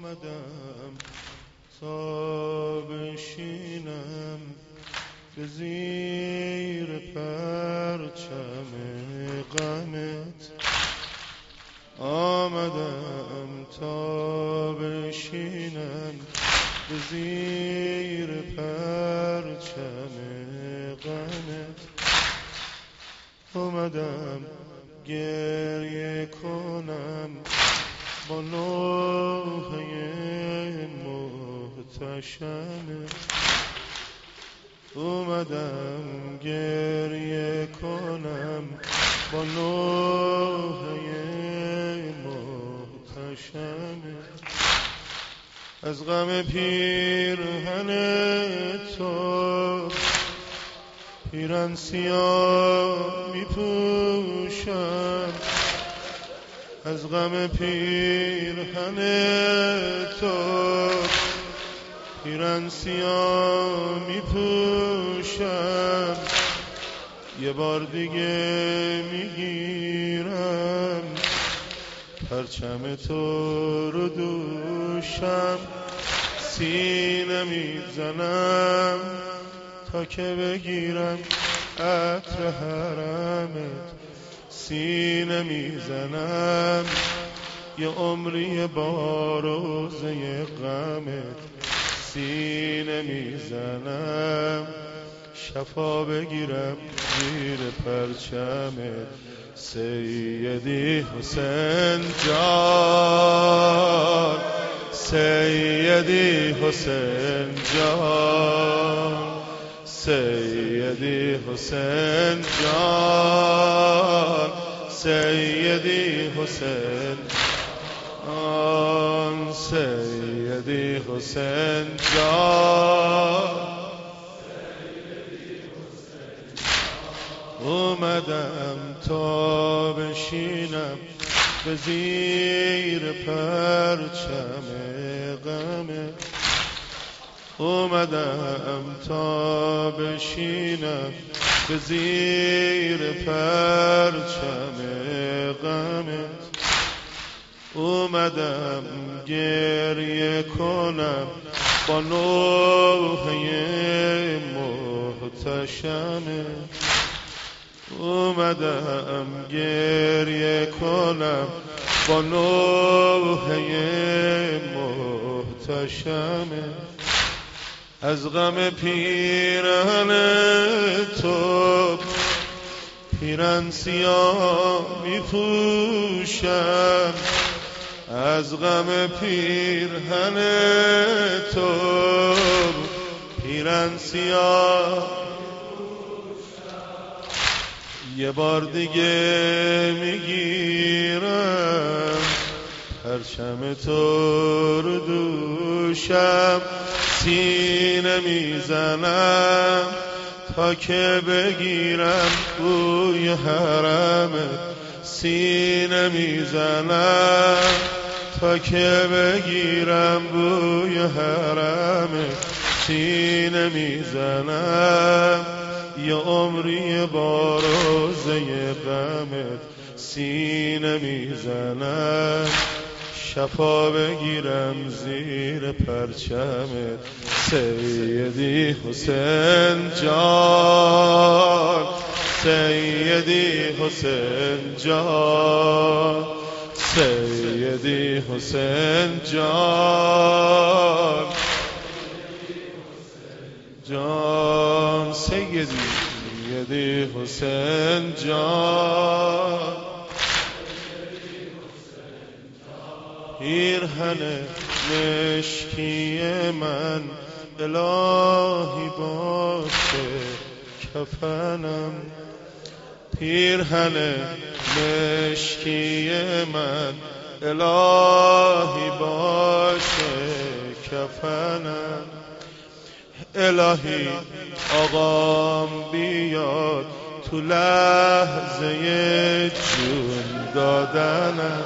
آمدم تا بشینم به زیر پرچم غمت، آمدم تا بشینم به زیر پرچم غمت، اومدم گریه کنم با نوحه محتشمت، اومدم گریه کنم با نوحه محتشمت، از غم پیرهن تو پیرهن سیاه می پوشم، از غم پیرهن تو پیرهن سیاه می پوشم، یه بار دیگه میگیرم پرچم تو رو دوشم، سینه میزنم تا که بگیرم عطر حرمت، سینه میزنم یه عمری با روزه غمت، سینه میزنم شفا بگیرم زیر پرچمت، سیدی حسین جان، سیدی حسین جان، سیدی حسین جان، سیدی حسین جان، سیدی حسین جان، اومدم تا بشینم به زیر پرچم غمت، اومدم تا بشینم به زیر پرچم غمت، اومدم گریه کنم با نوحه محتشمت، اومدم گریه کنم با نوحه محتشمت، از غم پیرهن تو پیرهن سیاه می پوشم، از غم پیرهن تو پیرهن سیاه یه بار دیگه میگیرم پرچم تو رو دوشم، سینه میزنم تا که بگیرم بوی حرمت، سینه میزنم تا که بگیرم بوی حرمت، سینه میزنم یه عمری با روزه غمت، سینه میزنم شفا بگیرم زیر پرچمت، سیدی حسین جان، سیدی حسین جان، سیدی حسین جان، جان، سیدی حسین جان، پیرهن مشکی من الهی باشه کفنم، پیرهن مشکی من الهی باشه کفنم، الهی آقام بیاد تو لحظه جون دادنم،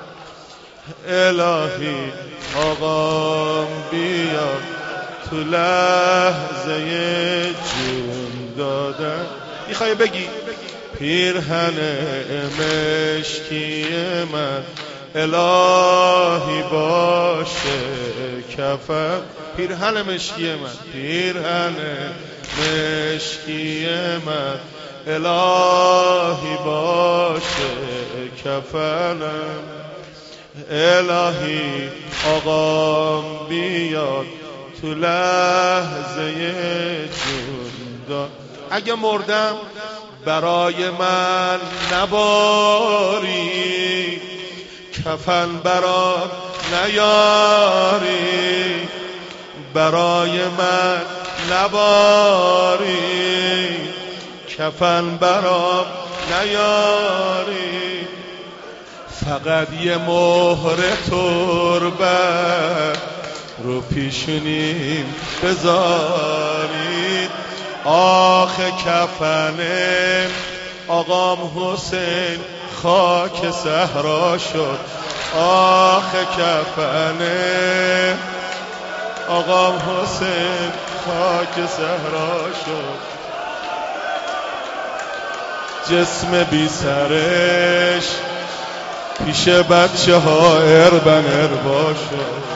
الهی آقام بیاد تو لحظه جون دادن، میخوای بگی پیرهن مشکی من الهی باشه کفن. پیرهن مشکی من، پیرهن مشکی من، الهی باشه کفنم. الهی آقام بیاد تو لحظه جون. اگه مردم برای من نباری، کفن برام نیاری، برای من نباری، کفن برام نیاری. فقط یه مهر تربت رو پیشونیم بذارید. آخه کفن آقام حسین خاک صحرا شد. آخه کفن آقام حسین خاک صحرا شد. جسم بی سرش پیش بچه ها اربن اربا شد.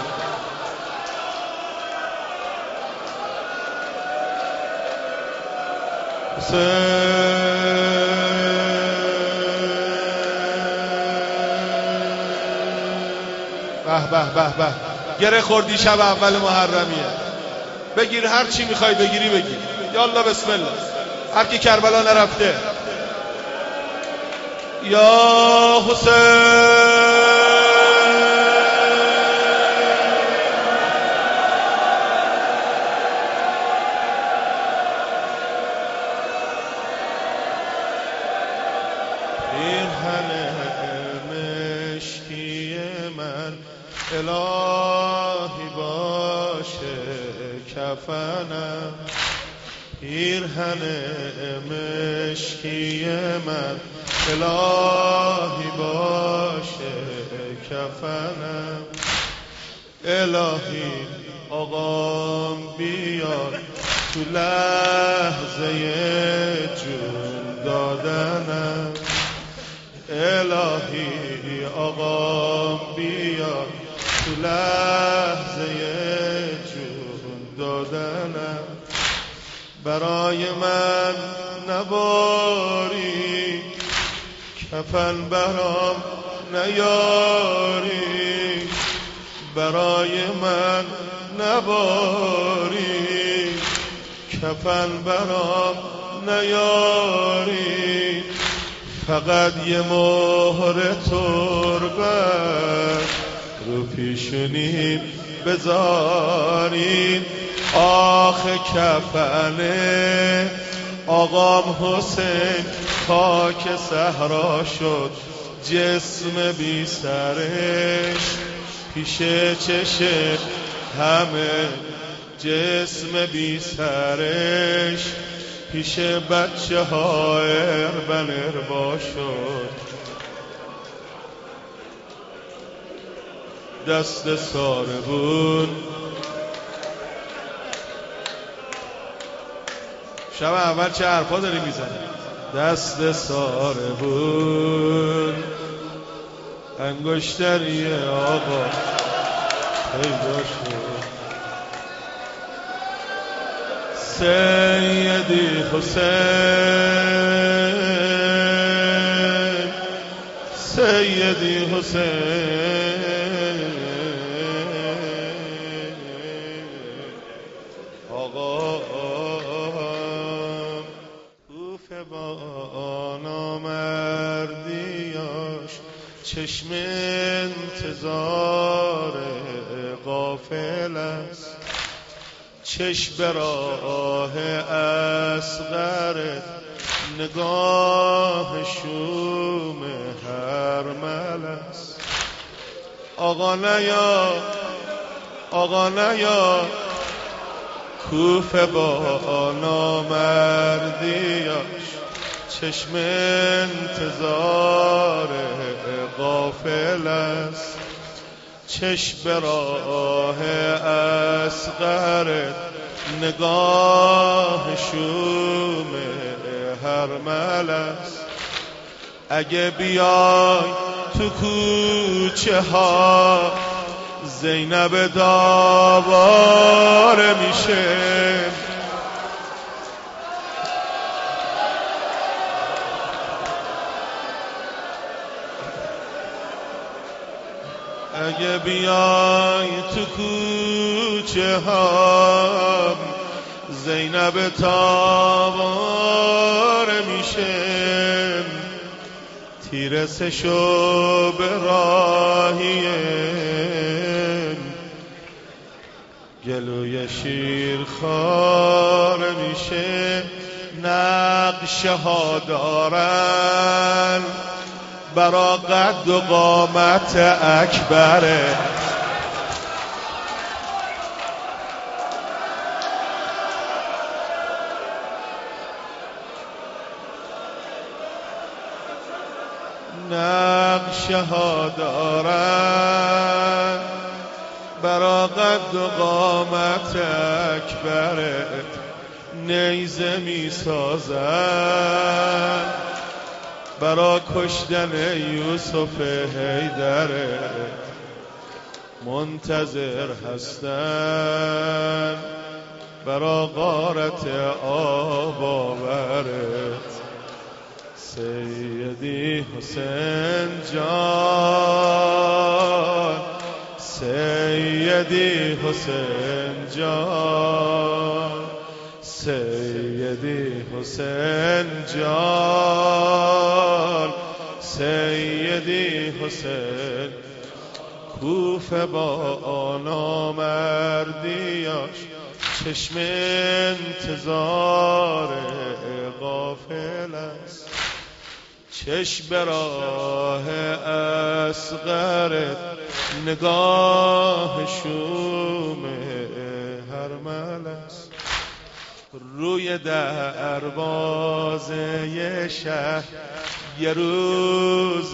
به به به به، گره خوردی شب اول محرمیه. بگیر هر چی میخوای بگیری بگیر. یالله بسم الله. هر کی کربلا نرفته. یا حسین پیرهن مشکی من، الهی باشه کفنم. پیرهن مشکی من، الهی باشه کفنم. الهی آقام بیاد تو لحظه جون دادنم. الهی آقام بیاد تو لحظه جون دادنم. برای من نباری، کفن برام نیاری، برای من نباری، کفن برام نیاری. فقط یه مهر تربت رو پیشونیم بذارین. آخه کفن آقام حسین خاک صحرا شد. جسم بی سرش پیش چشه همه، جسم بی سرش پیش بچه ها اربن اربا شد. دست ساربون شب اول چه حرفا داری میزنی؟ دست ساربون انگشتری آقا پیدا شد. سیدی حسین، سیدی حسین، آقا کوف با نامردیاش چشم انتظار غافل است. چشم به راه اصغر نگاه شوم هرمل است. آقا نیا، آقا نیا، کوفه با نامردیاش چشم انتظار غافل است. چشم به راه اصغر نگاه شوم هرمل است. اگه بیای تو کوچه ها زینب داواره میشه. اگه بیای تو کوچه ها زینب تاباره میشه. تیر سشو به راهیم گلوی شیر خاره میشه. نقشه ها دارن برا قد و قامت اکبره. نقشه ها دارن برا قد و قامت اکبره. نیزه می سازن برا کشتن یوسف حیدره. منتظر هستن برا غارت آب آورت. سیدی حسین جان، سیدی حسین جان، سیدی حسین جان، سیدی حسین. کوفه با نامردیاش چشم انتظار غافل است. چشم به راه اصغرت نگاه شوم هرمل است. روی دروازه شهر یه روز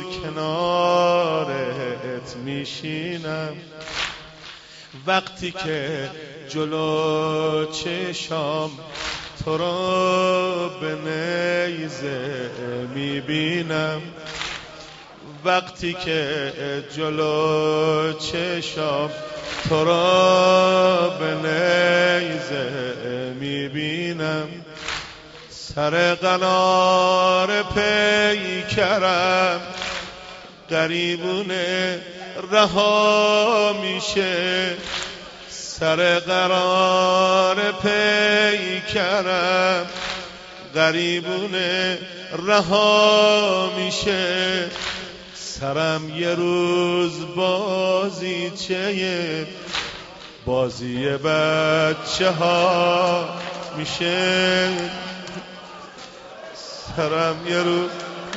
کنارت میشینم. وقتی که جلو چشام تو را به نیزه میبینم. وقتی که جلو چشام تو را به نیزه میبینم. سر قنار پیکرم غریبونه رها میشه. سر قرار پیکرم غریبونه رها میشه. سرم یه روز بازیچه بازی بچه ها میشه. سرم یه روز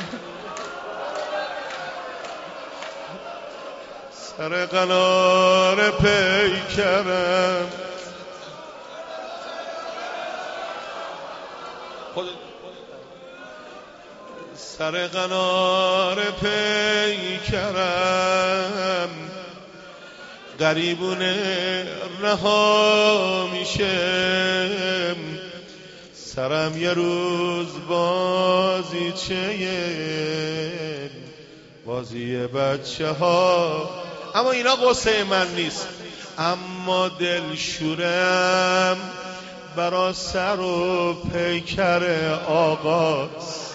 سر قنار پیکرم سر قنار پیکرم غریبونه رها میشه. سرم یه روز بازی بچه ها. اما اینا قصه من نیست. اما دلشورم برا سر و پیکر آغاز.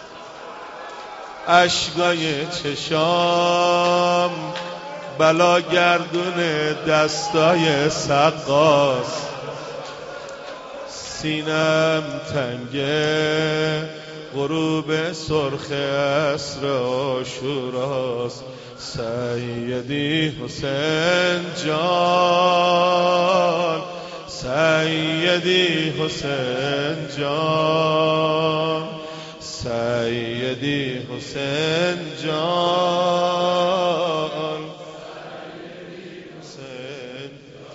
اشکای چشام بلا گردون دستای سقاس. سینم تنگه غروب سرخ عصر عاشوراست. سیدی حسین جان، سیدی حسین جان، سیدی حسین جان. حسین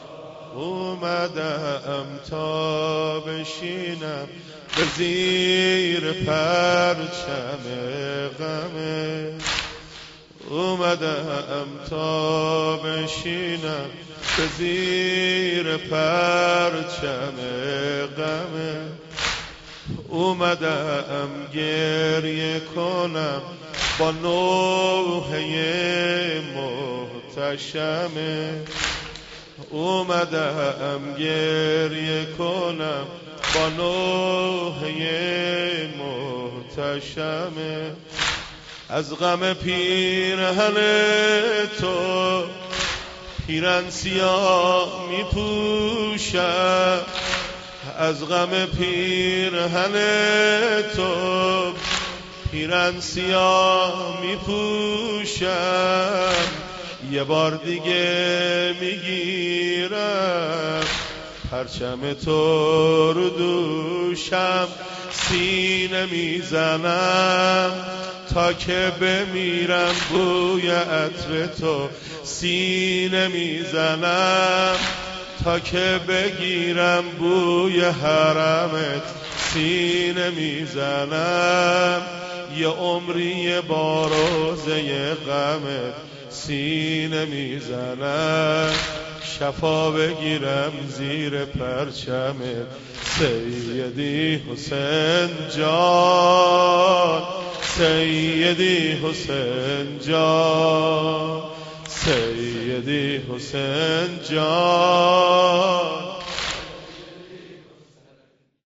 اومدم تا بشینم به زیر پرچم غمه. اومدم تا بشینم به زیر پرچم غمه. اومدم گریه کنم با نوحه محتشمه، اومدم گریه کنم با نوحه محتشمه. از غم پیرهن تو پیرن سیاه می پوشم، از غم پیرهن تو پیرن سیاه می پوشم. یه بار دیگه میگیرم پرچم تو رو دوشم، سینه میزنم تا که بمیرم بوی عطر تو، سینه میزنم تا که بگیرم بوی حرمت، سینه میزنم یه عمری با روزه غمت، سینه میزنم شفا بگیرم زیر پرچمت. سیدی حسین جان، سیدی حسین جان، سیدی حسین جان.